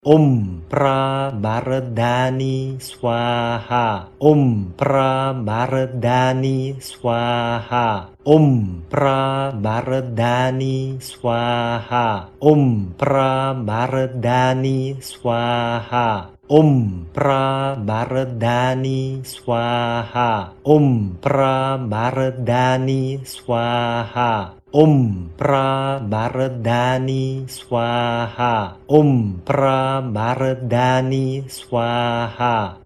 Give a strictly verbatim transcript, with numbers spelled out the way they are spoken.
Om Prabardhani Swaha. Om Prabardhani Swaha. Om Prabardhani Swaha. Om Prabardhani Swaha. Om Prabardhani Swaha. Om Prabardhani Swaha. Om Prabardhani Swaha. Om Prabardhani Swaha.